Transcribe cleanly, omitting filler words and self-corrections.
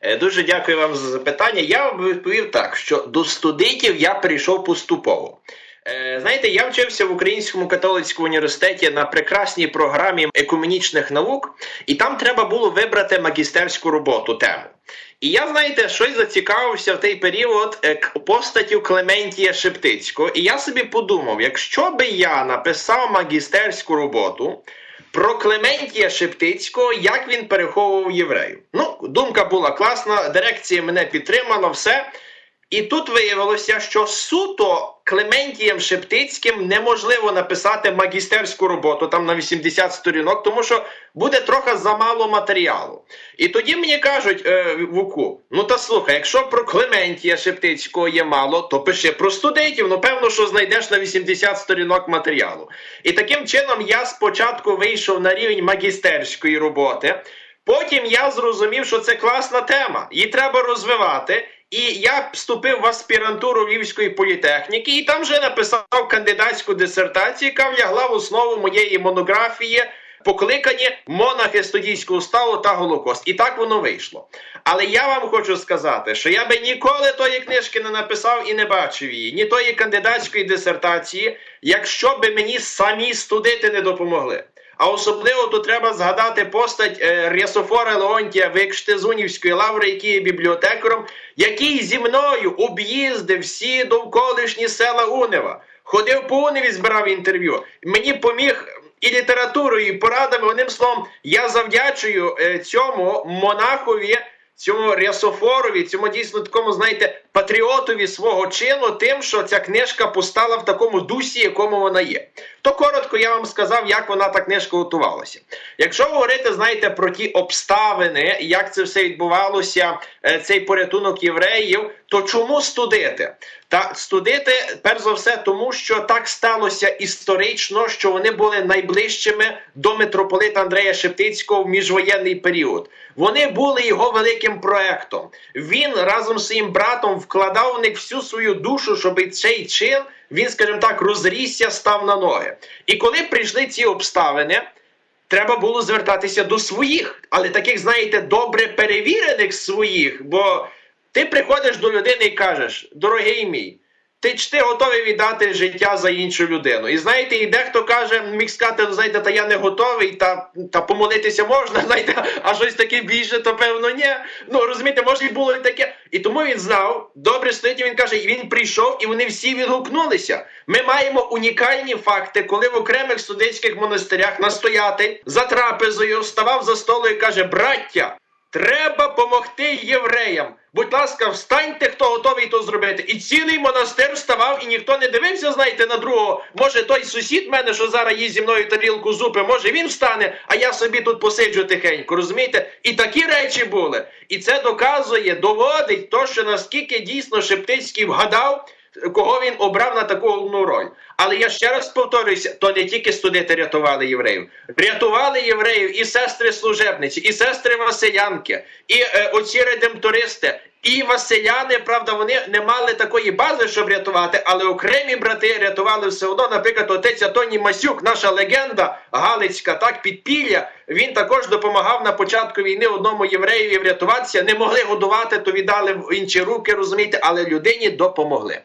Дуже дякую вам за запитання. Я вам відповів так, що до студентів я прийшов поступово. Знаєте, я вчився в Українському католицькому університеті на прекрасній програмі екуменічних наук, і там треба було вибрати магістерську роботу, тему. І я, знаєте, щось зацікавився в той період постаттю Клементія Шептицького, і я собі подумав, якщо би я написав магістерську роботу про Клементія Шептицького, як він переховував євреїв. Ну, думка була класна, дирекція мене підтримала, все. І тут виявилося, що суто Клементієм Шептицьким неможливо написати магістерську роботу, там на 80 сторінок, тому що буде трохи замало матеріалу. І тоді мені кажуть, Вуку, ну та слухай, якщо про Клементія Шептицького є мало, то пиши про студентів, ну певно, що знайдеш на 80 сторінок матеріалу. І таким чином я спочатку вийшов на рівень магістерської роботи, потім я зрозумів, що це класна тема, її треба розвивати. І я вступив в аспірантуру Львівської політехніки і там вже написав кандидатську дисертацію, яка влягла в основу моєї монографії «Покликані монахи студійського ставу та Голокост». І так воно вийшло. Але я вам хочу сказати, що я би ніколи тої книжки не написав і не бачив її, ні тої кандидатської дисертації, якщо би мені самі студити не допомогли. А особливо тут треба згадати постать Рясофора Леонтія Викшти з Унівської лаври, який є бібліотекарем, який зі мною об'їздив всі довколишні села Унева. Ходив по Уневі, збирав інтерв'ю. Мені поміг і літературою, і порадами. Одним словом, я завдячую цьому монахові, цьому Рясофорові, цьому дійсно такому, знаєте, патріотові свого чину тим, що ця книжка постала в такому дусі, якому вона є. То коротко я вам сказав, як вона та книжка готувалася. Якщо говорити, знаєте, про ті обставини, як це все відбувалося, цей порятунок євреїв, то чому студити? Та студити, перш за все, тому що так сталося історично, що вони були найближчими до митрополита Андрея Шептицького в міжвоєнний період. Вони були його великим проектом. Він разом з своїм братом вкладав в них всю свою душу, щоб цей чин, він, скажімо так, розрісся, став на ноги. І коли прийшли ці обставини, треба було звертатися до своїх, але таких, знаєте, добре перевірених своїх, бо ти приходиш до людини і кажеш: дорогий мій, ти готовий віддати життя за іншу людину? І знаєте, і дехто каже, міг сказати, знаєте, та я не готовий, та помолитися можна, знаєте, а щось таке більше, то певно ні. Ну, розумієте, може і було і таке. І тому він знав, добре стоїть, він каже, і він прийшов, і вони всі відгукнулися. Ми маємо унікальні факти, коли в окремих студентських монастирях настоятель за трапезою вставав за столу і каже: браття, треба помогти євреям. Будь ласка, встаньте, хто готовий то зробити. І цілий монастир вставав, і ніхто не дивився, знаєте, на другого. Може, той сусід мене, що зараз їсть зі мною тарілку зупи, може він встане, а я собі тут посиджу тихенько, розумієте? І такі речі були. І це доказує, доводить то, що наскільки дійсно Шептицький вгадав, кого він обрав на таку головну роль. Але я ще раз повторююся, то не тільки студенти рятували євреїв. Рятували євреїв і сестри-служебниці, і сестри-василянки, і оці редемтористи, і василяни, правда, вони не мали такої бази, щоб рятувати, але окремі брати рятували все одно. Наприклад, отець Антоній Масюк, наша легенда галицька, так, підпілля, він також допомагав на початку війни одному євреєві врятуватися. Не могли годувати, то віддали в інші руки, розумієте, але людині допомогли.